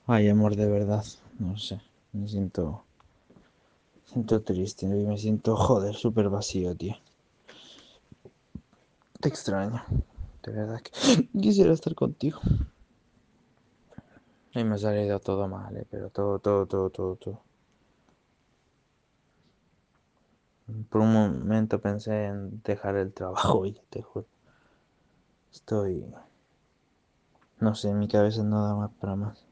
Ay, amor, de verdad, no sé, siento triste y me siento, joder, súper vacío, tío. Te extraño, de verdad que quisiera estar contigo. Y me ha salido todo mal, pero todo. Por un momento pensé en dejar el trabajo y te juro, estoy, no sé, mi cabeza no da más para más.